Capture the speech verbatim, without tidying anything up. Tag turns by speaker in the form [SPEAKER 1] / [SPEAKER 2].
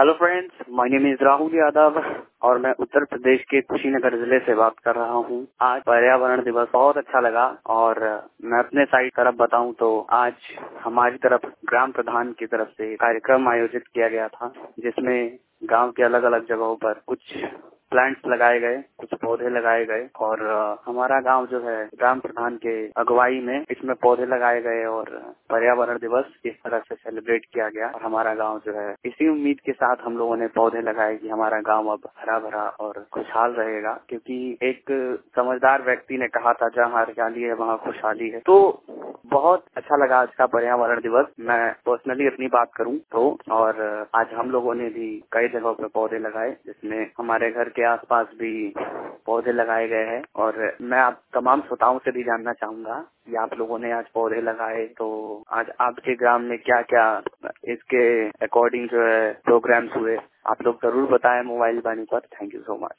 [SPEAKER 1] Hello friends, my name is Rahul Yadav और मैं उत्तर प्रदेश के कुशीनगर जिले से बात कर रहा हूँ। आज पर्यावरण दिवस बहुत अच्छा लगा और मैं अपने साइड तरफ बताऊं तो आज हमारी तरफ ग्राम प्रधान की तरफ से कार्यक्रम आयोजित किया गया था, जिसमें गांव के अलग अलग जगहों पर कुछ प्लांट्स लगाए गए, कुछ पौधे लगाए गए और हमारा गांव जो है ग्राम प्रधान के अगुवाई में इसमें पौधे लगाए गए और पर्यावरण दिवस इस तरह से सेलिब्रेट किया गया। और हमारा गांव जो है इसी उम्मीद के साथ हम लोगों ने पौधे लगाए कि हमारा गांव अब हरा भरा और खुशहाल रहेगा, क्योंकि एक समझदार व्यक्ति ने कहा था जहाँ हरियाली है वहाँ खुशहाली है। तो बहुत अच्छा लगा आज का पर्यावरण दिवस। मैं पर्सनली अपनी बात करूं तो और आज हम लोगों ने भी कई जगहों पर पौधे लगाए, जिसमें हमारे घर के आसपास भी पौधे लगाए गए हैं। और मैं आप तमाम श्रोताओं से भी जानना चाहूंगा कि आप लोगों ने आज पौधे लगाए तो आज आपके ग्राम में क्या क्या इसके अकॉर्डिंग जो है प्रोग्राम्स हुए, आप लोग जरूर बताएं मोबाइल वाणी पर। Thank you so much.